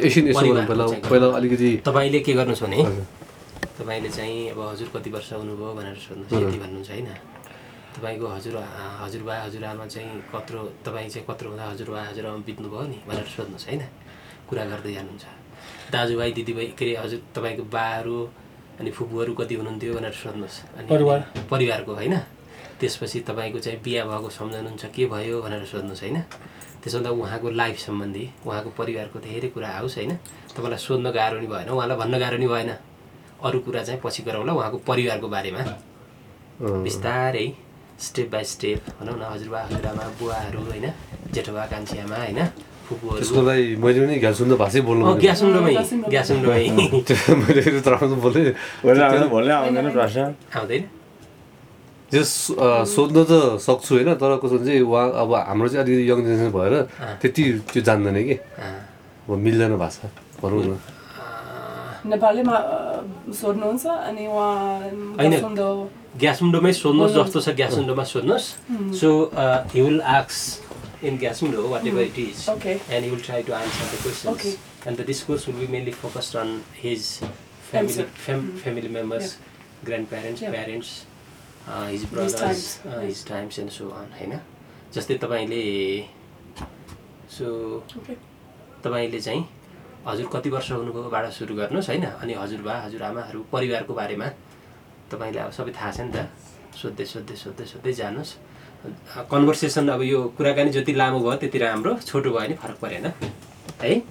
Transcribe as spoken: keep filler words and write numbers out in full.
एकछिन यसो गरौँ पहिला पहिला अलिकति तपाईँले के गर्नुहोस् भने तपाईँले चाहिँ अब हजुर कति वर्ष हुनुभयो भनेर सोध्नुहोस् यति भन्नुहुन्छ होइन तपाईँको हजुर हजुरबा हजुरआमा चाहिँ कत्रो तपाईँ चाहिँ कत्रो हुँदा हजुरबा हजुरआमा बित्नुभयो नि भनेर सोध्नुहोस् होइन कुरा गर्दै जानुहुन्छ दाजुभाइ दिदीभाइ के अरे हजुर तपाईँको बाहरू अनि फुपूहरू कति हुनुहुन्थ्यो भनेर सोध्नुहोस् अनि परिवारको होइन त्यसपछि तपाईँको चाहिँ बिहा भएको सम्झनुहुन्छ के भयो भनेर सोध्नुहोस् होइन त्यसो भन्दा उहाँको लाइफ सम्बन्धी उहाँको परिवारको धेरै कुरा आओस् होइन तपाईँलाई सोध्न गाह्रो नि भएन उहाँलाई भन्न गाह्रो नि भएन अरू कुरा चाहिँ पछि गरौँला उहाँको परिवारको बारेमा बिस्तारै स्टेप बाई स्टेप भनौँ न हजुरबा हजुरआमा बुवाहरू होइन जेठोबा कान्छीआमा होइन फुपूहरू त्यसको लागि मैले पनि घ्यासुन्डो भाषै बोल्नु ग्यासुन्डोमै ग्यासुन्डोमै मैले तर्फमा बोलेँ आउँदैन जस सोध्न त सक्छु होइन तर कसो चाहिँ उहाँ अब हाम्रो चाहिँ अलिकति यङ जेनेरेसन भएर त्यति त्यो जान्दैन कि अब मिल्दैन भाषा भनौँ न नेपालीमा सोध्नुहुन्छ अनि उहाँ ग्यासुन्डोमै सोध्नुहोस् जस्तो छ ग्यासुन्डोमा सोध्नुहोस् so he will ask in Gyasundo whatever it is and he will try to answer the questions and the discourse will be mainly focused on his family family members grandparents parents his brothers his times and so on होइन जस्तै तपाईँले so तपाईँले चाहिँ हजुर कति वर्ष हुनुभयोबाट सुरु गर्नुहोस् होइन अनि हजुरबा हजुरआमाहरू परिवारको बारेमा तपाईँले अब सबै थाहा छ नि त सोध्दै सोध्दै सोध्दै सोध्दै जानुहोस् कन्भर्सेसन अब यो कुराकानी जति लामो भयो त्यति राम्रो छोटो भयो भने फरक परेन है